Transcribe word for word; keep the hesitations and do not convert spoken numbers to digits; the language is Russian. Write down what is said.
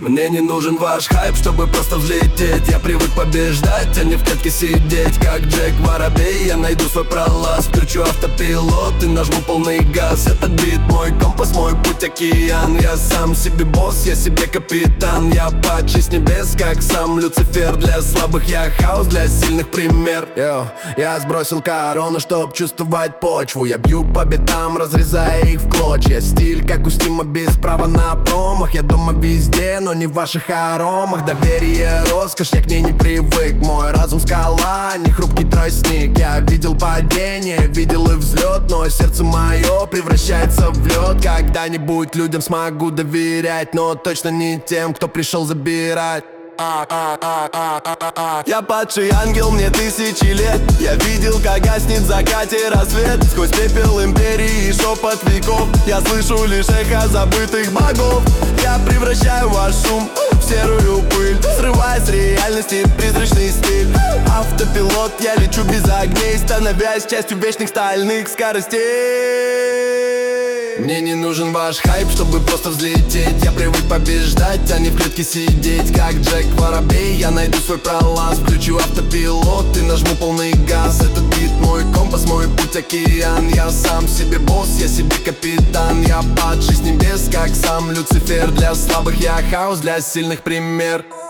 Мне не нужен ваш хайп, чтобы просто взлететь. Я привык побеждать, а не в клетке сидеть. Как Джек Воробей, я найду свой пролаз. Включу автопилот и нажму полный газ. Этот бит мой компас, мой путь океан. Я сам себе босс, я себе капитан. Я падший с небес, как сам Люцифер. Для слабых я хаос, для сильных пример. Йо, я сбросил корону, чтоб чувствовать почву. Я бью по битам, разрезая их в клочья. Стиль, как у Стима, без права на промах. Я дома везде, но не в ваших аромах. Доверие, роскошь, я к ней не привык. Мой разум скала, не хрупкий тростник. Я видел падение, видел и взлет, но сердце мое превращается в лед. Когда-нибудь людям смогу доверять, но точно не тем, кто пришел забирать. Я падший ангел, мне тысячи лет. Я видел, как гаснет в закате рассвет. Сквозь пепел империи и шепот веков я слышу лишь эхо забытых богов. Я превращаю ваш шум в серую пыль, срывая с реальности призрачный стиль. Автопилот, я лечу без огней, становясь частью вечных стальных скоростей. Мне не нужен ваш хайп, чтобы просто взлететь. Я привык побеждать, а не в клетке сидеть. Как Джек Воробей, я найду свой пролаз. Включу автопилот и нажму полный газ. Этот бит мой компас, мой путь океан. Я сам себе босс, я себе капитан. Я падший с небес, как сам Люцифер. Для слабых я хаос, для сильных пример.